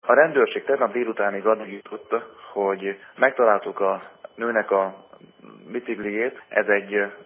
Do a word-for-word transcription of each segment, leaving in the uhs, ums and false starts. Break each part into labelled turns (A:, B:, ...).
A: A rendőrség tegnap délutánig addig jutott, hogy megtaláltuk a nőnek a biciklijét. Ez egy uh,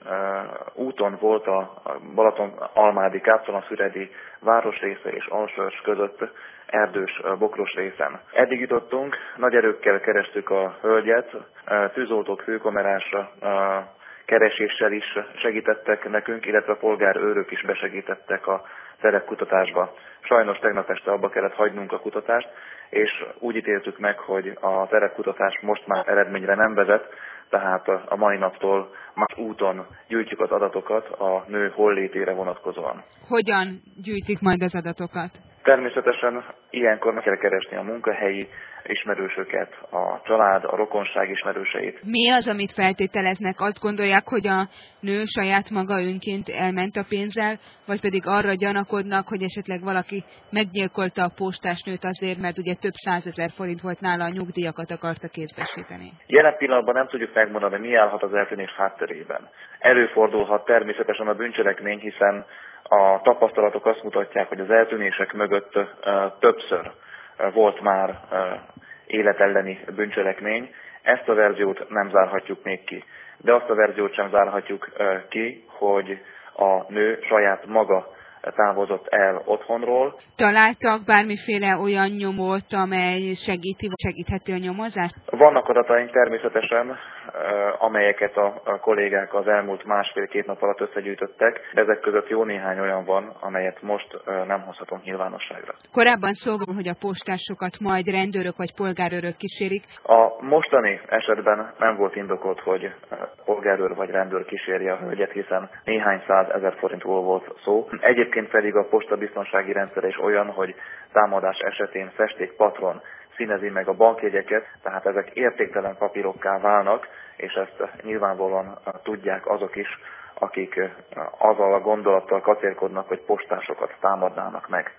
A: úton volt a Balaton-Almádi, Káptalan-Füredi városrésze és Alsörs között erdős, uh, bokros részen. Eddig jutottunk, nagy erőkkel kerestük a hölgyet, uh, tűzoltók, főkamerásra, uh, kereséssel is segítettek nekünk, illetve a polgárőrök is besegítettek a terepkutatásba. Sajnos tegnap este abba kellett hagynunk a kutatást, és úgy ítéltük meg, hogy a terepkutatás most már eredményre nem vezet, tehát a mai naptól más úton gyűjtjük az adatokat a nő hollétére vonatkozóan.
B: Hogyan gyűjtik majd az adatokat?
A: Természetesen ilyenkor meg kell keresni a munkahelyi ismerősöket, a család, a rokonság ismerőseit.
B: Mi az, amit feltételeznek? Azt gondolják, hogy a nő saját maga önként elment a pénzzel, vagy pedig arra gyanakodnak, hogy esetleg valaki meggyilkolta a postásnőt azért, mert ugye több százezer forint volt nála, a nyugdíjakat akarta kézbesíteni?
A: Jelen pillanatban nem tudjuk megmondani, mi állhat az eltűnés hátterében. Előfordulhat természetesen a bűncselekmény, hiszen a tapasztalatok azt mutatják, hogy az eltűnések mögött uh, többször uh, volt már uh, életelleni bűncselekmény. Ezt a verziót nem zárhatjuk még ki. De azt a verziót sem zárhatjuk uh, ki, hogy a nő saját maga távozott el otthonról.
B: Találtak bármiféle olyan nyomot, amely segíti, vagy segítheti a nyomozást?
A: Vannak adataink természetesen, amelyeket a kollégák az elmúlt másfél-két nap alatt összegyűjtöttek. Ezek között jó néhány olyan van, amelyet most nem hozhatunk nyilvánosságra.
B: Korábban szó volt, hogy a postásokat majd rendőrök vagy polgárőrök kísérik.
A: A mostani esetben nem volt indokolt, hogy polgárőr vagy rendőr kísérje a hölgyet, hiszen néhány százezer forintról volt szó. Egyébként pedig a posta biztonsági rendszer is olyan, hogy támadás esetén festékpatron színezi meg a bankjegyeket, tehát ezek értéktelen papírokká válnak, és ezt nyilvánvalóan tudják azok is, akik azzal a gondolattal kacérkodnak, hogy postásokat támadnának meg.